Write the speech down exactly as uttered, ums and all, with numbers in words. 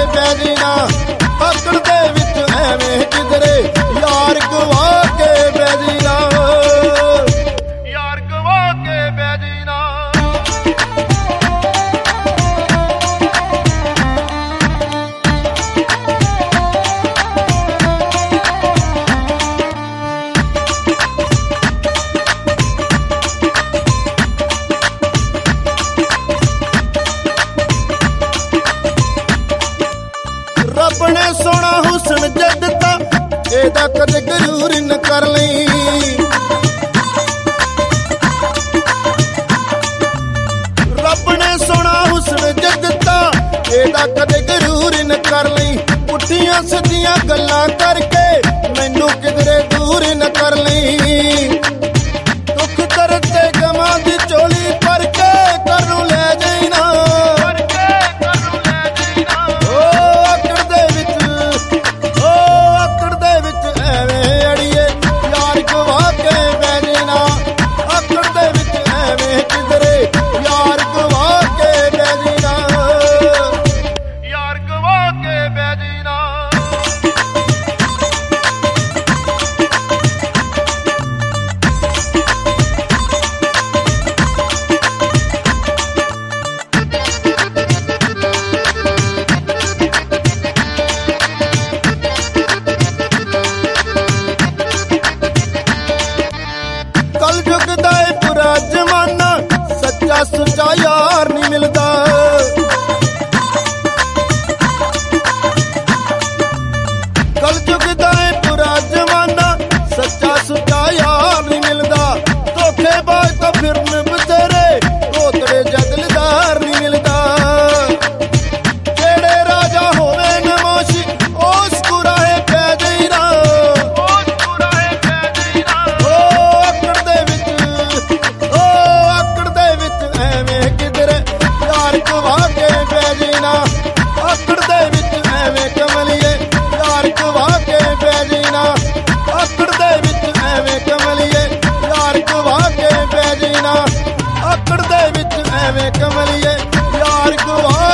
ਬਹਿ ਜੀਨਾ, ਆਕੜ ਦੇ ਵਿੱਚ ਐਵੇਂ ਕਿਧਰੇ ਯਾਰ ਗਵਾ ਕੇ ਬਹਿ ਜੀਨਾ, ਯਾਰ ਗਵਾ ਕੇ ਬਹਿ ਜੀਨਾ। ਰੱਬ ਨੇ ਸੋਹਣਾ ਹੁਸਨ ਜਦ ਤਾਂ ਇਹਦਾ ਕਦੇ ਗਰੂਰ ਨ ਕਰ ਲਈ, ਰੱਬ ਨੇ ਸੋਹਣਾ ਹੁਸਨ ਜਦ ਤਾਂ ਇਹਦਾ ਕਦੇ ਗਰੂਰ ਨ ਕਰ ਲਈ, ਪੁੱਠੀਆਂ ਸਿੱਧੀਆਂ ਗੱਲਾਂ ਕਰਕੇ ਮੈਨੂੰ ਕਿਧਰੇ ਦੂਰ ਨ ਕਰ ਲਈ, ਦੁੱਖ ਦਰਦ ਤੇ ਗਮਾਂ ਦੀ ਝੋਲੀ ਭਰ ਕੇ ਘਰੋਂ ਲੈ ਜਾਈਨਾ, ਸੁੱਚਾ ਯਾਰ ਨੀ ਮਿਲਦਾ, ਕਲਯੁਗ ਦਾ ਏ ਬੁਰਾ ਜ਼ਮਾਨਾ, ਸੱਚਾ ਸੁੱਚਾ ਯਾਰ ਨੀ ਮਿਲਦਾ, ਧੋਖੇਬਾਜ਼ ਤਾਂ ਫਿਰਨ ਬਥੇਰੇ, ਕੋਤੜੇ ਜਗਲਦਾਰ ਨੀ ਮਿਲਦਾ, ਜਿਹੜੇ ਰਾਜਾ ਹੋਵੇ ਨਮੋਸ਼ੀ ਉਸ ਗੁਰਾਹੇ ਪੈ ਜਈਨਾ, ਉਸ ਗੁਰਾਹੇ ਪੈ ਜਈਨਾ, ਓ ਆਕੜ ਦੇ ਵਿੱਚ, ਓ ਆਕੜ ਦੇ ਵਿੱਚ ਐਵੇਂ ਕਿਧਰੇ ਯਾਰ ਗਵਾ ਕੇ ਬਹਿ ਜੀਨਾ, ਆਕੜ ਦੇ ਵਿੱਚ ਐਵੇਂ ਕਮਲੀਏ ਯਾਰ ਗਵਾ ਕੇ ਬਹਿ ਜੀਨਾ, ਆਕੜ ਦੇ ਵਿੱਚ ਐਵੇਂ ਕਮਲੀਏ ਯਾਰ ਗਵਾ ਕੇ ਬਹਿ ਜੀਨਾ, ਆਕੜ ਦੇ ਵਿੱਚ ਐਵੇਂ ਕਮਲੀਏ ਯਾਰ ਗਵਾ